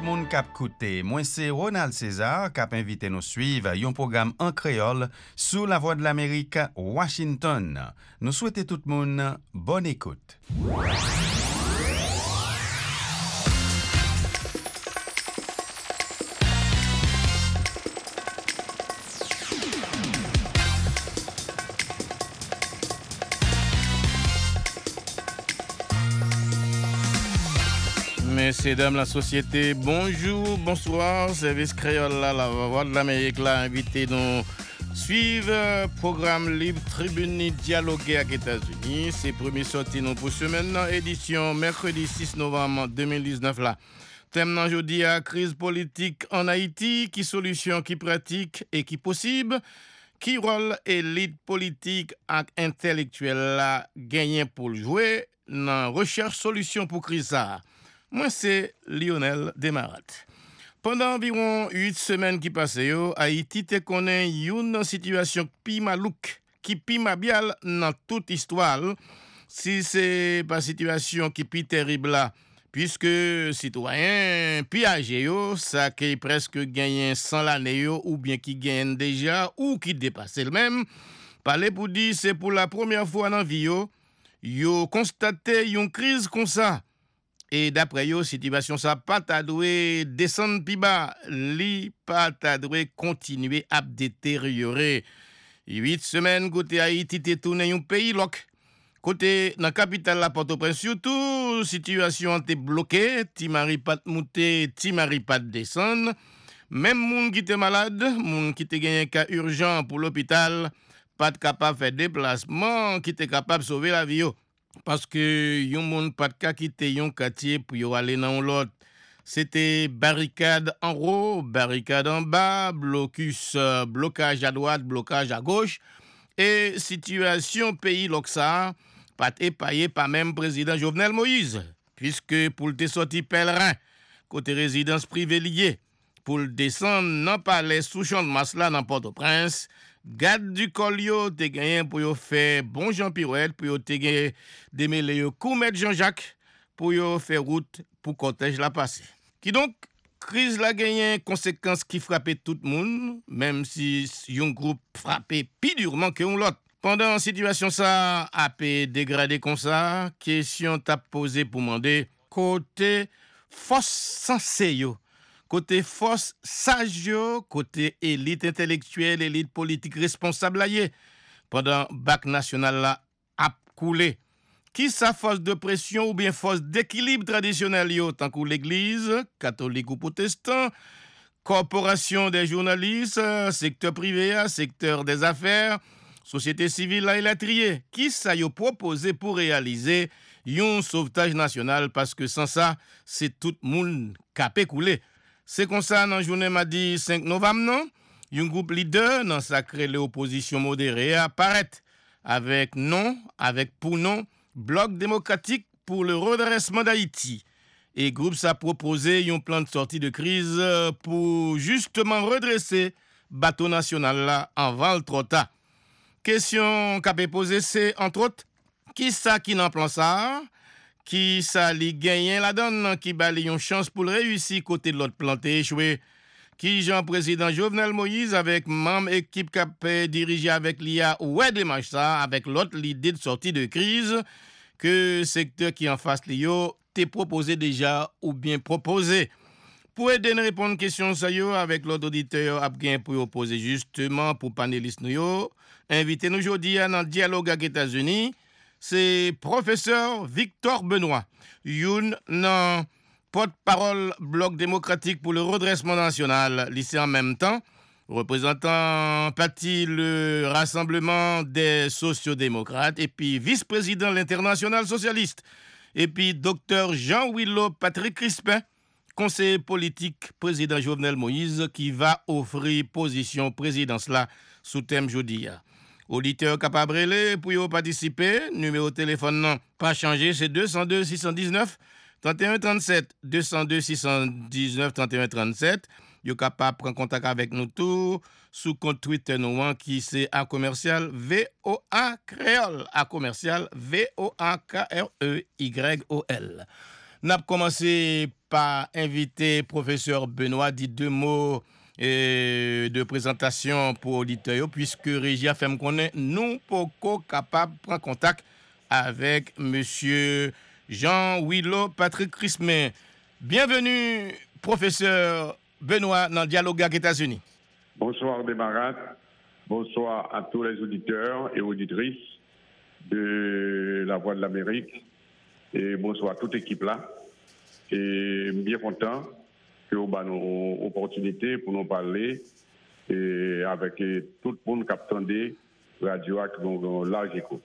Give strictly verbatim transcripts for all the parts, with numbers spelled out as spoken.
le monde qui écoute. Moi, c'est Ronald César qui a invité nous suivre un programme en créole sous la voix de l'Amérique, Washington. Nous souhaitons tout le monde bonne écoute. Messieurs, dames, la société, bonjour, bonsoir, service créole, là, la voix de l'Amérique, là, invité nous suivre programme Libre Tribune dialoguer avec les États-Unis. C'est premier sorti nous pour semaine, édition mercredi six novembre deux mille dix-neuf, là. Thème aujourd'hui à crise politique en Haïti, qui solution, qui pratique et qui possible, qui rôle élite politique et intellectuelle là, gagné pour le jouer dans recherche solution pour crise ça. Moi, c'est Lionel Desmarat. Pendant environ huit semaines qui passaient, Haïti te connaît une situation pi malouk, qui pi mabial dans toute histoire. Si c'est pas situation qui pi terrible là, puisque citoyen pi âgé yo, ça qui presque gagné cent l'année yo, ou bien qui gagne déjà, ou qui dépasse le même. Parler pour dire, c'est pour la première fois dans la vie yo, yo constaté une crise comme ça. Et d'après yo, situation ça pas ta doué descendre pi bas, li pas ta doué continuer à détériorer. Huit semaines côté Haïti te tourné un pays loc. Côté dans capitale la Port-au-Prince surtout, situation te bloquée, ti mari pas monter, ti mari pas descendre. Même moun qui te malade, moun qui te gagné cas urgent pour l'hôpital, pas capable faire déplacement, qui te capable sauver la vie yo. Parce que yon moun pas de quitter yon quartier pour yo aller dans l'autre. C'était barricade en haut, barricade en bas, blocus, euh, blocage à droite, blocage à gauche. Et situation pays l'Oxa, pas épaillé par même président Jovenel Moïse. Puisque pour le sorti pèlerin, côté résidence privée liée, pour le descendre dans palais sous champ de masse là dans Port-au-Prince, garde du colio te gagné pour yo faire bon Jean Pirouette, pour yo te gagné démêler yo Koumet Jean-Jacques, pour yo faire route pour cortège la passer. Qui donc crise la gagné conséquences qui frappait tout le monde, même si yon groupe frappé plus durement que l'autre. Pendant situation ça a peu dégradé comme ça, question t'a posé pour demander côté force sensé yo. Côté force sage, côté élite intellectuelle, élite politique responsable là, pendant bac national là a coulé. Qui sa force de pression ou bien force d'équilibre traditionnel yo, tant que l'église, catholique ou protestant, corporation des journalistes, secteur privé, secteur des affaires, société civile là, il a trié. Qui ça yo proposé pour réaliser un sauvetage national parce que sans ça, c'est tout le monde capé coulé. C'est comme ça, dans la journée mardi cinq novembre, non? Un groupe leader dans sacré l'opposition modérée apparaît avec non, avec pour non, Bloc démocratique pour le redressement d'Haïti. Et groupe ça proposé un plan de sortie de crise pour justement redresser bateau national là en val trop tard. Question qu'a posée, c'est entre autres, qui ça qui n'en plan ça? Qui ça li gagne la donne, qui bali une chance pour le réussir côté de l'autre planté échoué. Qui Jean président Jovenel Moïse avec membre équipe qui a dirigé avec l'I A ouais démarche ça avec l'autre l'idée de sortie de crise que secteur qui en face l'Io t'est proposé déjà ou bien proposé. Pour aider à répondre à question ça yo avec l'autre auditeur a bien pour poser justement pour panélistes nous yo, invité nous aujourd'hui dans le dialogue avec les États-Unis. C'est professeur Victor Benoît, youn nan porte-parole Bloc démocratique pour le redressement national, lycée en même temps, représentant parti le Rassemblement des sociodémocrates et puis vice-président de l'International socialiste, et puis docteur Jean-Willow Patrick Crispin, conseiller politique président Jovenel Moïse qui va offrir position présidence là sous thème jodi. Auditeur capable pour y participer, numéro de téléphone non pas changé, c'est deux zéro deux six un neuf trente et un trente-sept, deux zéro deux six un neuf trente et un trente-sept. Yo capable prendre contact avec nous tout sous compte Twitter nous qui c'est A commercial V O A créole, A commercial V O A K R E Y O L. N'a commencé pas invité professeur Benoît dit deux mots et de présentation pour auditeurs puisque Régie a fait me connaître nous pas capable prendre contact avec monsieur Jean-Willo Patrick Crispin. Bienvenue professeur Benoît dans Dialogue avec les États-Unis. Bonsoir Démarat, bonsoir à tous les auditeurs et auditrices de La Voix de l'Amérique et bonsoir à toute équipe là. Et bien content que vous avez une opportunité pour nous parler et avec tout le monde qui attendait radio avec un large écoute.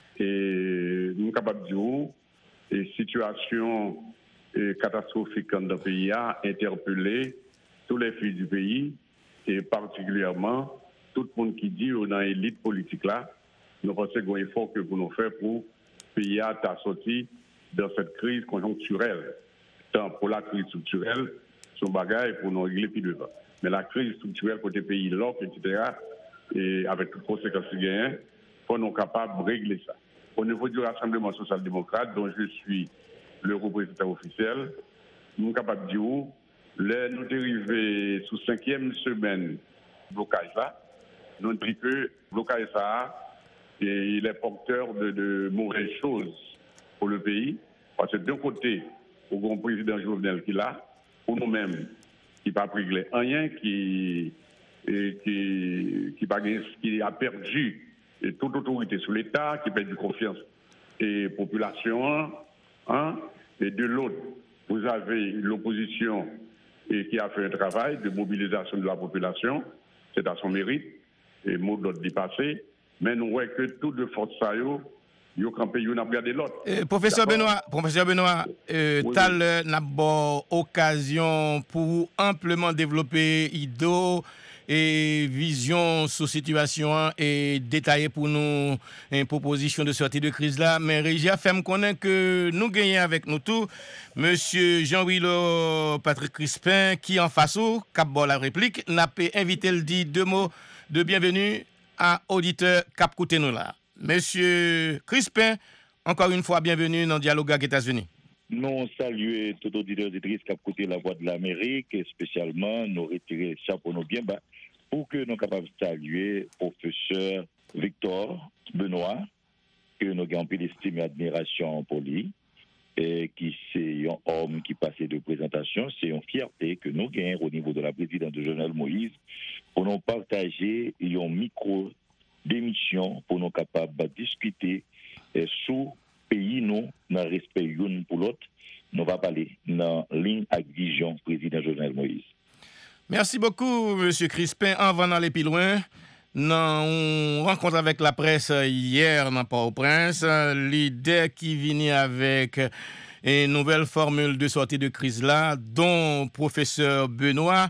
Et nous sommes capables de dire que la situation catastrophique dans le pays a interpellé tous les fils du pays et particulièrement tout le monde qui dit dans l'élite politique là, nous pensons qu'il y a un effort que pour nous faire pour le pays à sortir dans cette crise conjoncturelle. Tant pour la crise structurelle, son bagage pour nous régler plus devant. Mais la crise structurelle côté pays, l'offre, et cetera, et avec toutes les conséquences qu'il y a, il faut nous capables de régler ça. Au niveau du Rassemblement social-démocrate, dont je suis le représentant officiel, nous sommes capables de dire là, nous sommes arrivés sous cinquième semaine de blocage là. Nous disons que le blocage ça, et il est porteur de, de mauvaises choses pour le pays. Parce que d'un côté, au grand président Jovenel qui est là, pour nous-mêmes, qui n'a pas pris rien, qui, et, qui, qui, qui a perdu et toute autorité sur l'État, qui perd du confiance et population, hein, et de l'autre, vous avez l'opposition et qui a fait un travail de mobilisation de la population, c'est à son mérite, et mot d'autre dépassé, mais nous voyons que tout de force ça, yo campé yo n'a regardé l'autre. Euh, professeur Benoît, professeur Benoît, euh, oui, tal oui. n'a bon occasion pour amplement développer ido et vision sur situation et détailler pour nous une proposition de sortie de crise là, mais Régie a fait me connaître que nous gagnons avec nous tout monsieur Jean-Willo Patrick Crispin qui en face au cap la réplique n'a pas invité le dit deux mots de bienvenue à auditeur cap côté nous là. Monsieur Crispin, encore une fois, bienvenue dans Dialogue avec les États-Unis. Nous saluons tout auditeur auditrice qui a écouté La Voix de l'Amérique et spécialement nous retirer chapeau nous bien bas pour que nous soyons capables de saluer professeur Victor Benoît, que nous avons peu d'estime et admiration pour lui, et qui c'est un homme qui passait de présentation, c'est une fierté que nous gagnons au niveau de la présidence de Jovenel Moïse pour nous partager un micro d'émission pour nous capables de discuter eh, sous pays nous dans le respect l'une pour l'autre. Nous va parler dans ligne avec vision président Jovenel Moïse. Merci beaucoup monsieur Crispin. Avant d'aller plus loin, nous rencontre avec la presse hier dans Port-au-Prince, l'idée qui vient avec une nouvelle formule de sortie de crise là dont professeur Benoît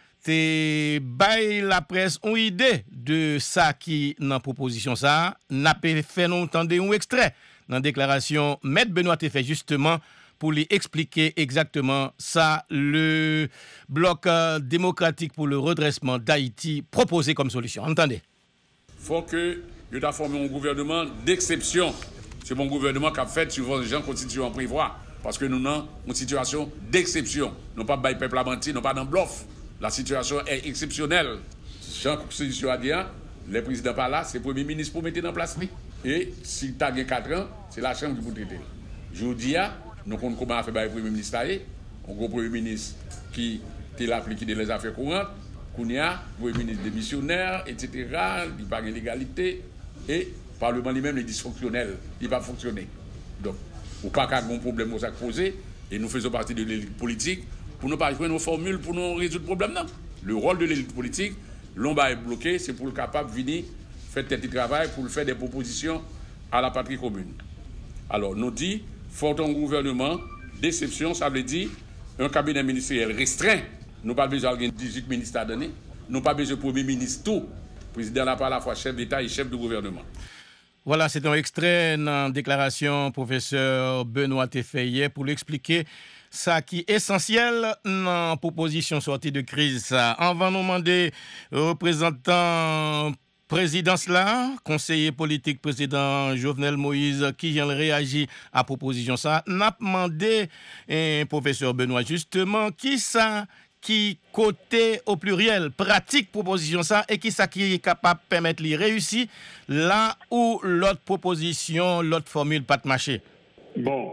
te bail la presse une idée de ça qui dans proposition ça n'a pas fait nous entendre un extrait dans déclaration maître Benoît te fait justement pour lui expliquer exactement ça le bloc démocratique pour le redressement d'Haïti proposé comme solution. Entendez. Faut que il a formé un gouvernement d'exception. C'est mon gouvernement qui a fait suivant les gens constituants prévoit parce que nous avons une situation d'exception. Nous pas bail peuple à mentir, nous pas dans bluff. La situation est exceptionnelle. Jean Constitution a dit, le président pas là, c'est le premier ministre pour mettre en place. Et si tu as quatre ans, c'est la Chambre qui peut traiter. Je vous dis, nous connaissons comment faire le premier ministre. On a un premier ministre qui est là pour liquider les affaires courantes. Il y a un premier ministre démissionnaire, et cetera. Il n'y a pas de légalité. Et le Parlement lui-même est dysfonctionnel. Il ne va pas fonctionner. Donc, il n'y a pas de problème à poser. Et nous faisons partie de l'élite politique. Pour ne pas jouer nos formules pour nous résoudre le problème, non. Le rôle de l'élite politique, l'on va être bloqué, c'est pour le capable de venir faire tel travail, pour faire des propositions à la patrie commune. Alors, nous dit, faut un gouvernement d'exception, ça veut dire un cabinet ministériel restreint. Nous pas besoin de dix-huit ministres à donner. Nous pas besoin de premier ministre tout. Le président n'a pas à la fois chef d'État et chef de gouvernement. Voilà, c'est un extrait dans la déclaration professeur Benoît Tefeye pour l'expliquer. Ça qui est essentiel dans la proposition sortie de crise. On va nous demander aux représentants présidence là, conseiller politique président Jovenel Moïse, qui vient réagir à proposition ça, n'a demandé eh, professeur Benoît justement qui ça qui côté au pluriel pratique proposition ça et qui ça qui est capable de permettre de réussir là où l'autre proposition, l'autre formule pas de marché. Bon,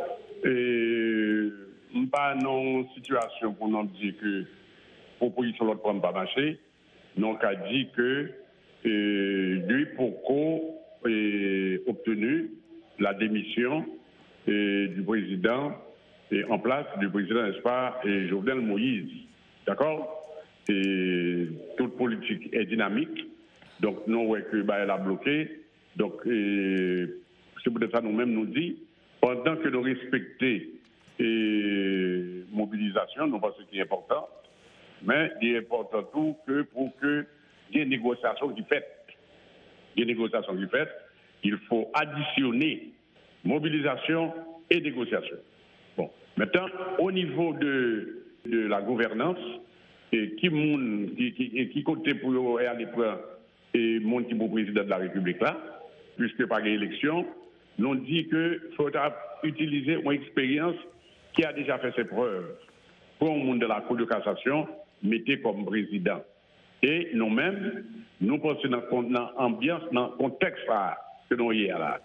et pas non situation pour nous dire que proposition l'autre prend pas marché, donc a dit que et, lui pourquoi et, obtenu la démission et, du président et en place du président, n'est-ce pas, et Jovenel Moïse. D'accord? Et toute politique est dynamique. Donc, nous, ouais, que bah, elle a bloqué. Donc, et, c'est peut-être ça nous-mêmes nous dit, pendant que nous respectons et mobilisation, nous pensons qu'il est important, mais il est important tout que pour que il y ait une négociation qui fait, il y ait une négociation qui fait, il faut additionner mobilisation et négociation. Bon, maintenant, au niveau de, de la gouvernance, et qui moun, qui, qui, qui compte pour aller prendre et monde qui est président de la République là, puisque par l'élection, nous dit qu'il faudra utiliser une expérience qui a déjà fait ses preuves pour le monde de la Cour de cassation, mettez comme président. Et nous-mêmes, nous pensons dans l'ambiance, dans le contexte là, que nous y là.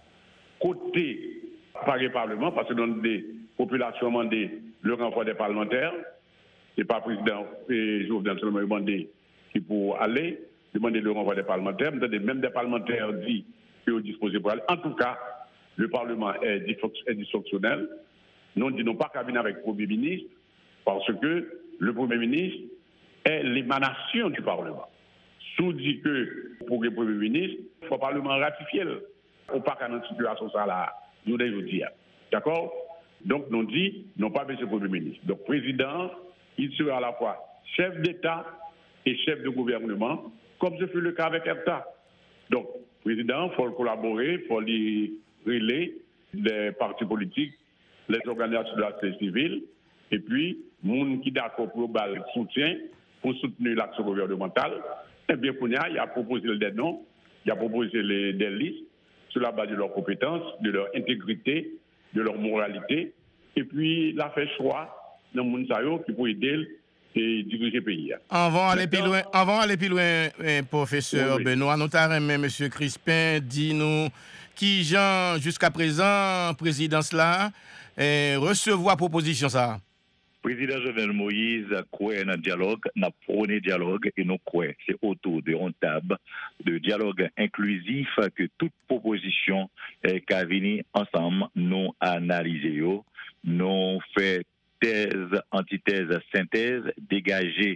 Côté par le Parlement, parce que dans des populations demandé le renvoi des parlementaires, c'est pas le président et Jovenel seulement demandé qui pour aller, demander le renvoi des parlementaires, même des parlementaires dit qu'ils sont disposés pour aller. En tout cas, le Parlement est dysfonctionnel. Nous disons pas cabinet avec le Premier ministre, parce que le Premier ministre est l'émanation du Parlement. Sous dit que pour le Premier ministre, il faut le Parlement ratifier. Ou pas qu'à notre situation, ça là, nous devons dire. D'accord? Donc, nous dit, non pas M. Premier ministre. Donc, président, il sera à la fois chef d'État et chef de gouvernement, comme ce fut le cas avec l'État. Donc, président, il faut le collaborer, il faut lui relayer les partis politiques, les organisations de la société civile, et puis, les gens qui sont d'accord pour le soutien, pour soutenir l'action gouvernementale, eh bien, il a proposé des noms, il a proposé les, des listes sur la base de leurs compétences, de leur intégrité, de leur moralité, et puis, il a fait choix dans le monde qui peut aider et diriger le pays. Avant d'aller plus loin, avant d'aller plus loin, eh, professeur oui, oui. Benoît, nous avons M. Crispin dit nous qui, Jean, jusqu'à présent, présidence là, eh, recevoir proposition ça. Président Jovenel Moïse croit dans le dialogue, n'a prôné le dialogue et nous croyons c'est autour de une table de dialogue inclusif que toute proposition eh, qui a venu ensemble nous analyser, nous fait thèse, antithèse, synthèse, dégager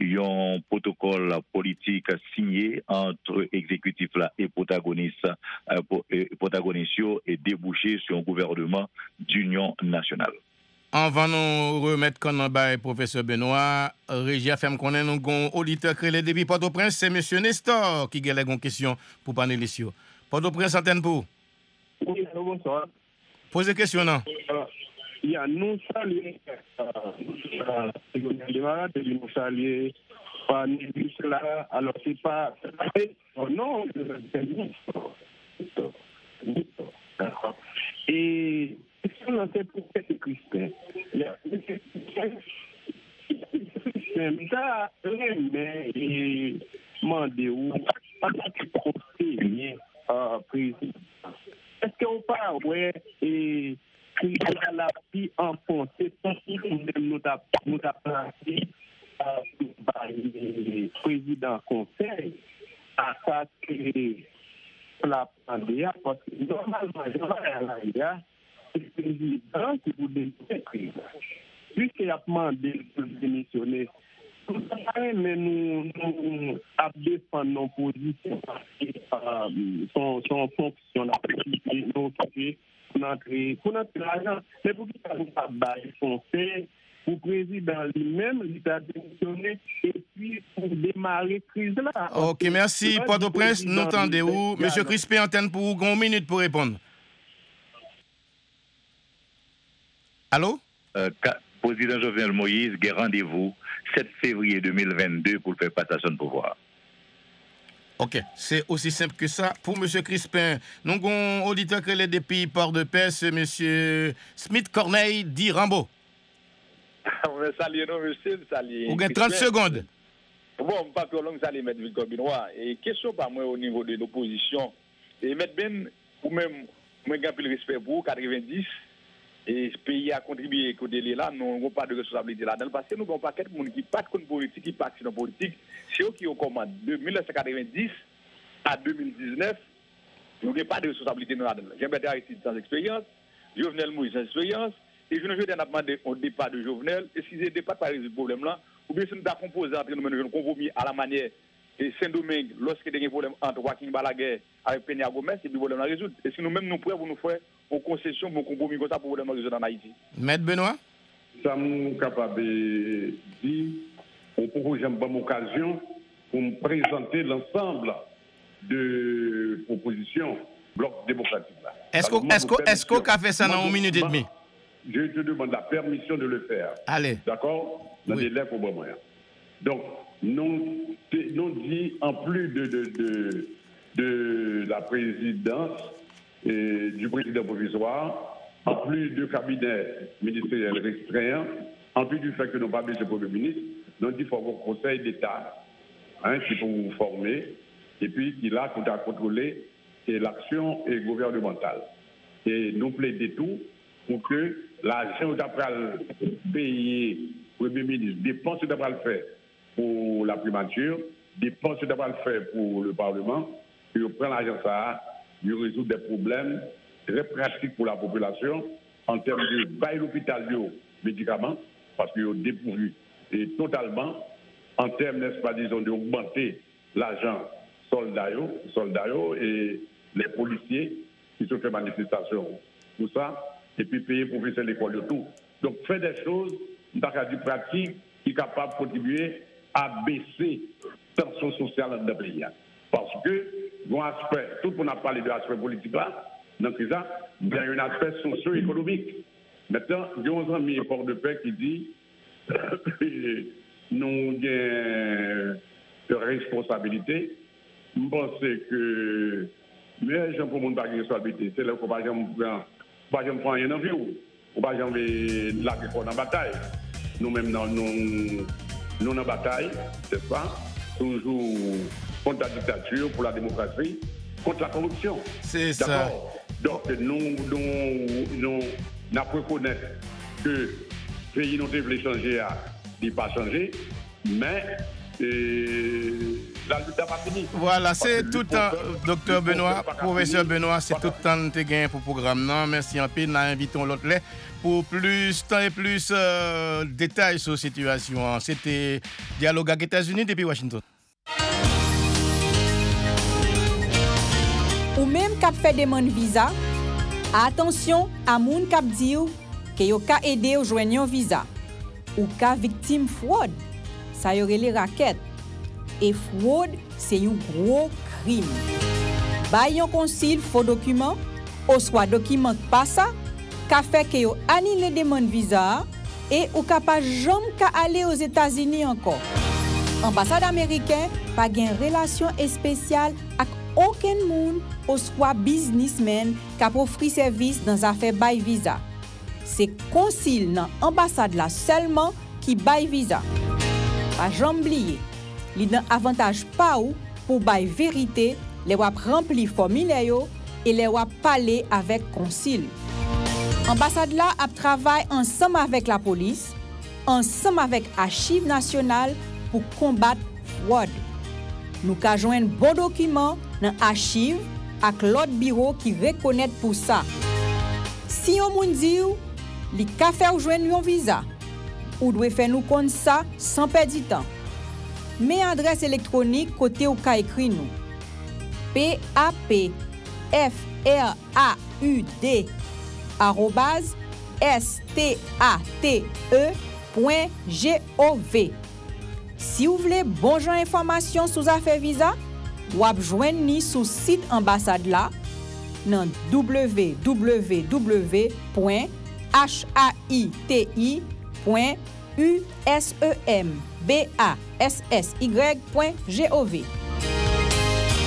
un protocole politique signé entre exécutif là et protagonistes, euh, protagonistes et déboucher sur un gouvernement d'union nationale. Avant de nous remettre comme le professeur Benoît, Régie F M connaît nous avons auditeur créé depuis Port-au-Prince, c'est M. Nestor qui a une question pour panélistes. Port-au-Prince, antenne pour. Oui, bonsoir. Posez question, non? Il y a nous saluer, nous saluer par ministre là, alors c'est pas, oh non, c'est ministre. D'accord. Et si on a fait pour cette Christin, il y a ça, mais il demandé où, en tant que conseiller président, est-ce qu'on parle, ouais, et il y a la vie enfoncée, tant que nous avons placé le président conseil à ça que la pandémie, parce que normalement, il y a le président qui vous démissionner. Puisqu'il a demandé de démissionner, mais nous avons défendu nos positions son fonction pour notre argent. Mais pour qu'il ne soit pas foncé, pour le président lui-même, il a démissionné et puis pour démarrer la crise là. Ok, merci. Port-au-Prince, nous entendez-vous? Monsieur Crispin, antenne pour une minute pour répondre. Allô? Euh, Président Jovenel Moïse, il y a rendez-vous sept février deux mille vingt-deux pour faire passation de pouvoir. OK, c'est aussi simple que ça. Pour M. Crispin, nous avons un auditeur qui est depuis Port-de-Paix, c'est M. Smith Corneille dit Rambo. Salut, non, monsieur, salut. Vous avez trente secondes. Bon, pas trop long, salut, M. Victor Benoît. Et question par moi au niveau de l'opposition. Et M. Ben, ou même, moi, j'ai le respect pour vous, quatre-vingt-dix. Et ce pays a contribué côté là, nous n'avons pas de responsabilité là-dedans parce que nous n'avons pas quelqu'un qui pas de politique, qui pas de politique. C'est eux qui ont commandé de mille neuf cent quatre-vingt-dix à deux mille dix-neuf. Nous n'avons pas de responsabilité là-dedans. Jean-Bertrand Aristide sans expérience, Jovenel Moïse sans expérience. Et je ne veux pas demander au départ de Jovenel, est-ce qu'ils n'ont pas résoudre ce problème-là, ou bien si nous avons composé entre nous un compromis à la manière de Saint-Domingue, lorsqu'il y a des problèmes entre Joaquin Balaguer avec Peña Gomez, et puis le problème à résoudre. Et si nous-mêmes nous pouvons nous faire une concession, un compromis comme ça pour le problème à résoudre en Haïti. Maître Benoît? Ça m'est capable de dire, on propose une bonne occasion pour me présenter l'ensemble de propositions bloc démocratique là. Est-ce qu'on est-ce qu'on est-ce qu'on a fait ça dans une minute et demie? Je te demande la permission de le faire. Allez. D'accord? Dans oui. des lèvres au bon moyen. Donc, nous, nous dit en plus de, de, de, de la présidence et du président provisoire, en plus du cabinet ministériel restreint, en plus du fait que nous n'avons pas besoin de Premier ministre, nous dit qu'il faut un conseil d'État hein, qui peut vous former et puis qui là pour contrôler l'action gouvernementale. Et nous plaidons tout pour que l'argent d'après le pays, Premier ministre, dépenses d'après le fait pour la primature, dépenses d'après le fait pour le Parlement, et on prend l'argent ça, il résout des problèmes très pratiques pour la population en termes de bail l'hôpital de médicaments, parce qu'ils ont dépourvu et totalement, en termes, n'est-ce pas, disons, d'augmenter l'argent soldats, soldats et les policiers qui se font manifestation. Tout ça, et puis payer pour professeurs de l'école et tout. Donc, faire des choses, dans le du pratique, qui est capable de contribuer à baisser la tension sociale dans le pays. Parce que, bon aspect, tout le monde a parlé de l'aspect politique là, donc il y a un aspect socio-économique. Maintenant, il y a un ami Port-de-Paix qui dit nous avons de responsabilité. Je pense que mais gens pour mon pas de responsabilité, c'est là qu'on va jamais prendre rien en vue, on va jamais la en bataille. Nous-mêmes, nous nous en bataille, c'est pas toujours contre la dictature, pour la démocratie, contre la corruption. C'est ça. Donc, nous, nous, nous, nous reconnaissons que le pays nous devait changer, il n'a pas changé, mais euh, la lutte n'a pas fini. Voilà, c'est tout le temps, docteur Benoît, professeur Benoît, c'est tout le temps que tu as pour le programme. Non, merci en peu. Nous invitons l'autre là pour plus temps et plus euh, détails sur la situation. C'était Dialogue avec les États-Unis depuis Washington. Ou même cap fait demande visa, attention à moun cap di que yo ka aider ou joindre un visa ou ka victime fraude, ça y aurait les raquettes. Et fraude, c'est un gros crime. Bay yon consil faux document, ou soit document pas ça, ka fait que yo annule demande visa et ou ka pas jamais ka aller aux États-Unis encore. Ambassade américaine pas gen relation spéciale avec aucun monde ou soit businessman qui a offert service dans affaire bail visa. C'est consul dans ambassade là seulement qui bail visa. Pas jamais oublier, li dan avantage pa ou pour bail vérité, les wap rempli formulaire yo et les wap parler avec consul. Ambassade là a travaille ensemble avec la police, ensemble avec Archives nationales pour combattre fraude. Nous ka joindre bon document dans archive avec l'autre bureau qui reconnaît pour ça. Si on moun di ou, li ka fè ou joindre un visa, ou doit faire nous comme ça sans perdre du temps. Mais adresse électronique côté ou ka écrit nous. P A P F R A U D arobase S T A T E point G O V. Si vous voulez bon genre information sur affaire visa, ou ap joindre ni sur site ambassade là dans w w w point haiti point usembasssy point gov.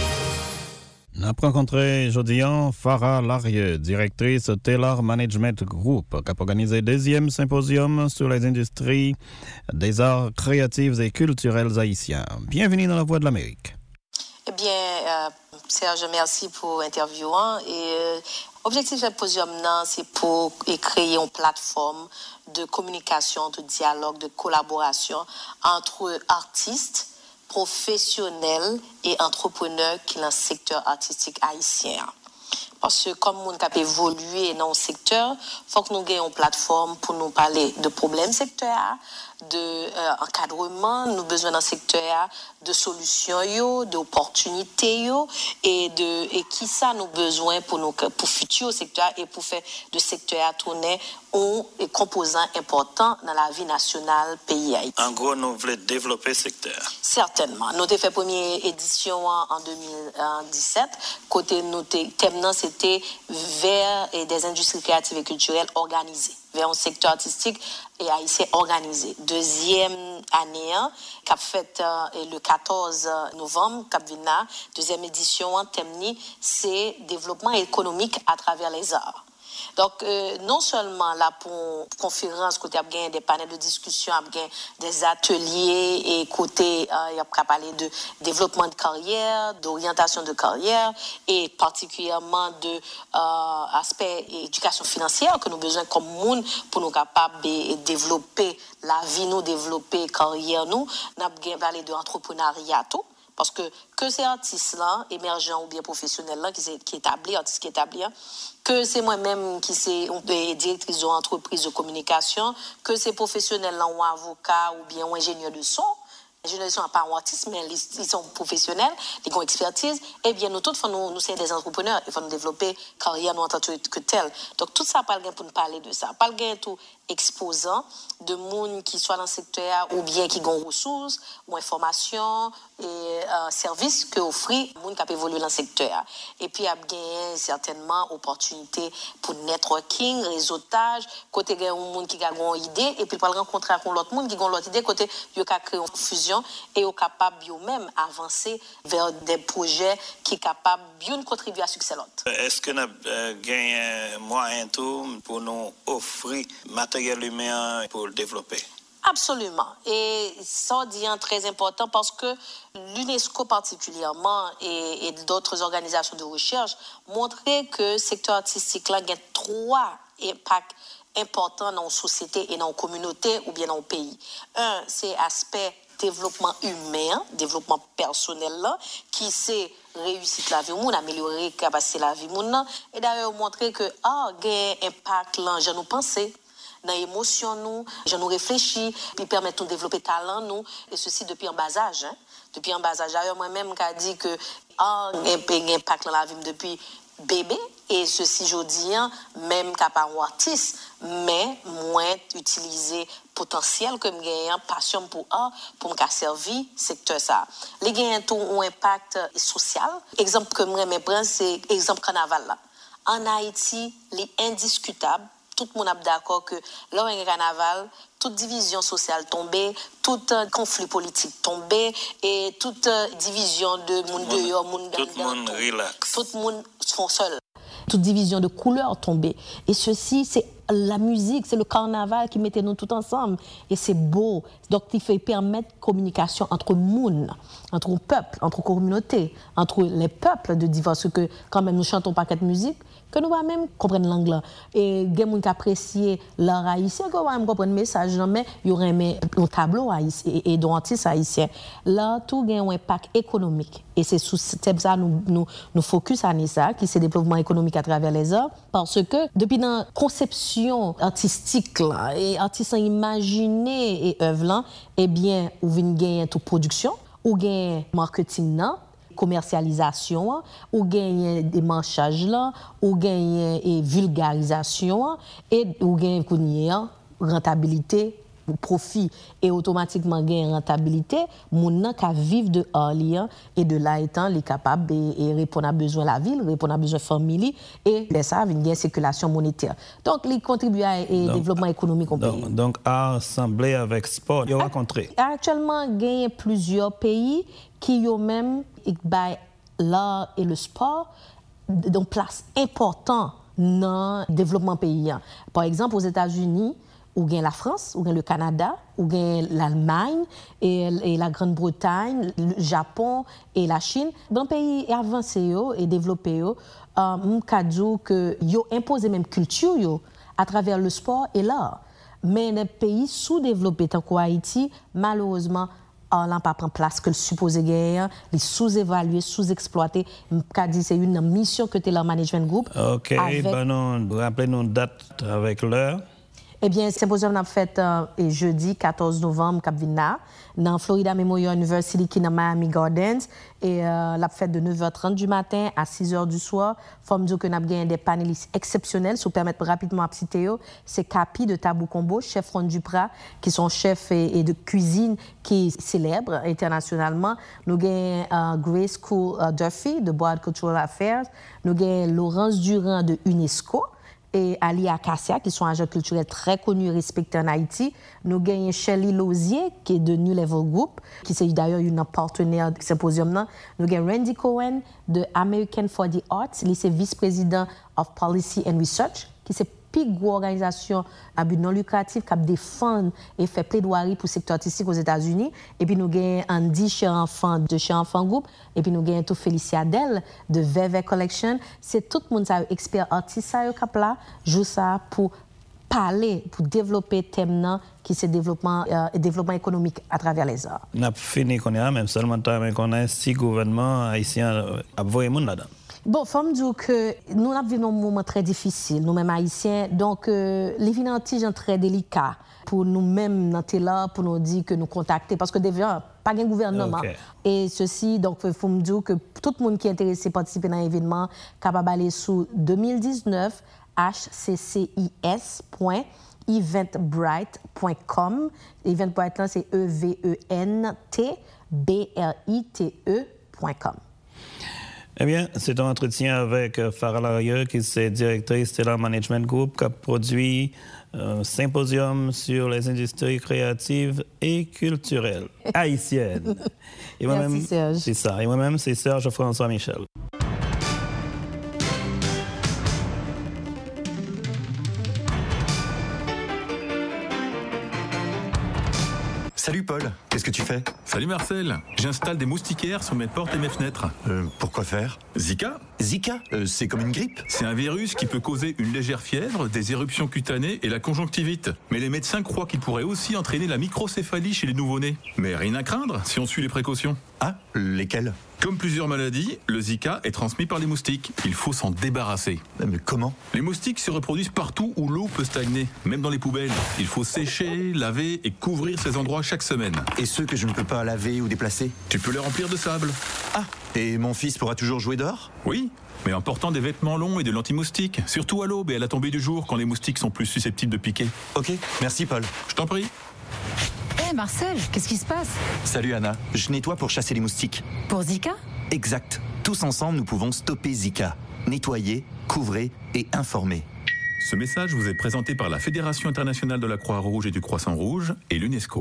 Nous avons rencontré aujourd'hui Farah Larieux, directrice Taylor Management Group, qui a organisé le deuxième symposium sur les industries des arts créatifs et culturels haïtiens. Bienvenue dans la Voix de l'Amérique. Eh bien, euh, Serge, merci pour l'interview. Hein, et euh, l'objectif du symposium, c'est pour créer une plateforme de communication, de dialogue, de collaboration entre artistes, professionnels et entrepreneurs qui sont dans le secteur artistique haïtien. Parce que comme nous avons évolué dans le secteur, il faut que nous ayons une plateforme pour nous parler de problèmes sectoriels, d'encadrement, euh, nous avons besoin d'un secteur de solutions, d'opportunités et de et qui ça nous besoin pour nous pour futur secteur et pour faire de secteur tourner un composant important dans la vie nationale pays Haïti. En gros, nous voulons développer le secteur. Certainement. Nous avons fait première édition en deux mille dix-sept. Côté nous thème c'était vers des industries créatives et culturelles organisées, vers un secteur artistique et haïtien organisé. Deuxième année, qui a fait euh, le quatorze novembre, qui a deuxième édition, thème c'est développement économique à travers les arts. Donc, euh, non seulement là pour une conférence, côté il y a des panels de discussion, il y a des ateliers et côté euh, il y a parlé de développement de carrière, d'orientation de carrière et particulièrement de euh, aspect éducation financière que nous avons besoin comme monde pour nous capables de développer la vie, nous développer carrière nous. Nous avons parlé de entrepreneuriat tout. Parce que que ces artistes-là, émergents ou bien professionnels-là, qui sont établis, artistes qui sont établis, que c'est moi-même qui suis directrice d'entreprise de communication, que ces professionnels-là ou avocats ou bien ou ingénieurs de son, les ingénieurs de son ne sont pas artistes, mais ils sont professionnels, ils ont expertise, eh bien nous tous, nous, nous sommes des entrepreneurs, il faut nous développer carrière nous en tant que tel. Donc tout ça, pas le gain pour nous parler de ça. Pas le gain tout exposant de monde qui soit dans le secteur ou bien qui ont ressources ou informations et euh, services que offre monde qui a évolué dans le secteur. Et puis il y a gagné certainement opportunité pour networking, réseautage, côté gain un monde qui a une idée et puis pour rencontrer avec l'autre monde qui a l'autre idée côté il a créé une fusion et est capable eux-mêmes avancer vers des projets qui sont capables de contribuer à succès l'autre. Est-ce que nous avons gagné moyen tout pour nous offrir matériel humain pour le développer? Absolument. Et ça devient très important parce que l'UNESCO particulièrement et, et d'autres organisations de recherche montraient que le secteur artistique là a trois impacts importants dans la société et dans la communauté ou bien dans le pays. Un, c'est l'aspect développement humain, développement personnel là, qui c'est réussir la vie monde, améliorer capacité la vie monde et d'ailleurs montrer que ah gain impact là, je nous penser dans l'émotion nous, je nous réfléchis, puis permettre de développer talent nous et ceci depuis un bas âge hein? Depuis un bas âge. D'ailleurs moi-même qui dit que ah gain impact dans la vie depuis bébé et ceci je dis même capable un artiste mais moins utiliser potentiel que gagnant passion pour ah pour me servir secteur ça les gagnant tout un impact social exemple que moi me prendre c'est exemple carnaval là en Haïti les indiscutable tout le monde est d'accord que lors d'un carnaval toute division sociale tombée, tout uh, conflit politique tombé et toute uh, division de monde dehors, monde tout le monde relax. Tout le monde sont seuls. Toute division de couleurs tombée. Et ceci, c'est la musique, c'est le carnaval qui mettait nous tous ensemble. Et c'est beau. Donc, il faut permettre communication entre monde, entre peuples, entre communautés, entre les peuples de divers. Parce que quand même, nous chantons pas cette musique, que nous va même comprendre l'anglais. Et il y a des gens qui apprécient l'art haïtien, qui vont même comprendre le message, mais il y aurait un tableau haïtien et des artistes haïtiens. Là, tout a un impact économique. Et c'est sous ça que nous, nous, nous focus à ça, qui c'est le développement économique à travers les arts. Parce que depuis la conception artistique, là, et artistes imaginés et œuvres, là, eh bien, ou vient gagner toute production, ou gain marketing, là, commercialisation, ou gagner des marchages là, ou gagner vulgarisation et ou gagner rentabilité profit et automatiquement gagner rentabilité mon nan ka vivre de Orléans et de là étant les capable et répondre à besoin la ville répondre à besoin famille et les ça vient gagner circulation monétaire donc les contribuer à et développement économique au pays. Donc, donc assembler avec sport il y a rencontré actuellement gagner plusieurs pays qui ont même by l'art et le sport ont place importante dans le développement pays. Par exemple, aux États-Unis, ou bien la France, ou bien le Canada, ou bien l'Allemagne, et, et la Grande-Bretagne, le Japon et la Chine. Dans les pays avancés et développés, on peut dire qu'ils ont imposé même culture yo, à travers le sport et l'art. Mais dans les pays sous-développés, tant qu'Haïti, malheureusement, on n'a pas pris place que le supposé gagner, les sous-évalués, sous-exploités. C'est une mission que tu as le Management Group. OK, avec... ben non, rappelez-nous une date avec l'heure. Eh bien, ce symposium a fait euh, jeudi quatorze novembre, Cap Vina, dans Florida Memorial University, qui est dans Miami Gardens. Et euh, l'a fait de neuf heures trente du matin à six heures du soir. Il faut me dire que nous avons des panélistes exceptionnels. Si vous permettez rapidement à citer, c'est Capi de Tabou Combo, chef Ron Duprat, qui sont chefs et, et de cuisine qui est célèbre internationalement. Nous avons euh, Grace Cool uh, Duffy de Board Cultural Affairs. Nous avons Laurence Durand de UNESCO. Et Ali Akassia, qui sont agents culturels très connus et respectés en Haïti. Nous avons Shelley Lozier, qui est de New Level Group, qui est d'ailleurs une partenaire du symposium. Nous avons Randy Cohen de American for the Arts, qui est vice-président of Policy and Research, qui est une plus grosse organisation à but non lucratif qui défend et fait plaidoirie pour le secteur artistique aux États-Unis. Et puis nous avons Andy Chez Enfant de Chez Enfant Group. Et puis nous avons tout Félicia Adèle de Veve Collection. C'est tout le monde, expert artiste, qui là, joue ça pour parler, pour développer thème qui c'est développement euh, développement économique à travers les arts. On a fini qu'on a même seulement qu'on a six gouvernements haïtiens à voyer monde là-dedans. Bon, il faut me dire que nous vivons un moment très difficile, nous-mêmes haïtiens, donc euh, les finances sont très délicats pour nous-mêmes dans là, pour nous dire que nous contacter, parce que déjà, pas de gouvernement. Okay. Et ceci, donc il faut me dire que tout le monde qui est intéressé à participer dans l'événement, capable d'aller sur deux mille dix-neuf h c c i s point eventbrite point com. Eventbrite, là, c'est E V E N T B R I T E point com. Eh bien, c'est un entretien avec Farah Larieux, qui est directrice de Stellar Management Group, qui a produit un symposium sur les industries créatives et culturelles haïtiennes. Et Merci Serge. C'est ça. Et moi-même, c'est Serge François Michel. Salut Paul, qu'est-ce que tu fais? Salut Marcel, j'installe des moustiquaires sur mes portes et mes fenêtres. Euh, pourquoi faire? Zika? Zika euh, C'est comme une grippe? C'est un virus qui peut causer une légère fièvre, des éruptions cutanées et la conjonctivite. Mais les médecins croient qu'il pourrait aussi entraîner la microcéphalie chez les nouveau-nés. Mais rien à craindre si on suit les précautions. Ah, lesquelles? Comme plusieurs maladies, le Zika est transmis par les moustiques. Il faut s'en débarrasser. Mais comment? Les moustiques se reproduisent partout où l'eau peut stagner, même dans les poubelles. Il faut sécher, laver et couvrir ces endroits chaque semaine. Et ceux que je ne peux pas laver ou déplacer? Tu peux les remplir de sable. Ah, et mon fils pourra toujours jouer dehors? Oui, mais en portant des vêtements longs et de l'anti-moustique, surtout à l'aube et à la tombée du jour quand les moustiques sont plus susceptibles de piquer. Ok, merci Paul. Je t'en prie. Hé hey Marcel, qu'est-ce qui se passe? Salut Anna, je nettoie pour chasser les moustiques. Pour Zika? Exact. Tous ensemble, nous pouvons stopper Zika. Nettoyer, couvrir et informer. Ce message vous est présenté par la Fédération internationale de la Croix-Rouge et du Croissant-Rouge et l'UNESCO.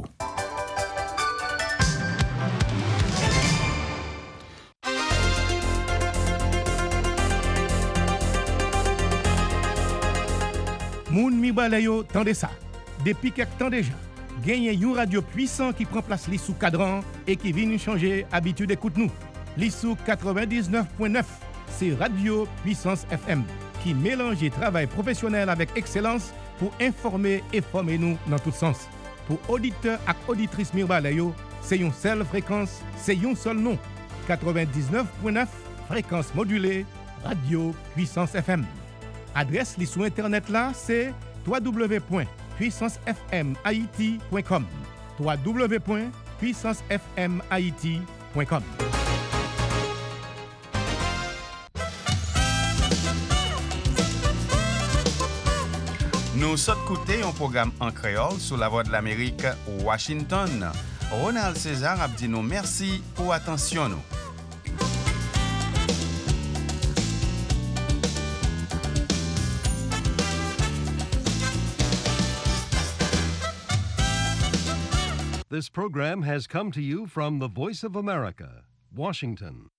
Moun mi balayo, tendez ça. Depuis quelque temps déjà, gagne une radio puissant qui prend place li sous cadran et qui vient changer habitude d'écoute nous. Li sous quatre-vingt-dix-neuf point neuf, c'est Radio Puissance F M qui mélange travail professionnel avec excellence pour informer et former nous dans tous sens. Pour auditeurs et auditrices Mirbalayo, c'est une seule fréquence, c'est un seul nom. quatre-vingt-dix-neuf point neuf, fréquence modulée, Radio Puissance F M. Adresse li sous internet là, c'est w w w point puissance f m haïti point com. w w w point puissance f m haïti point com. Nous sommes écoutés un programme en créole sur la Voix de l'Amérique, Washington. Ronald César a dit nous merci pour attention nous. This program has come to you from the Voice of America, Washington.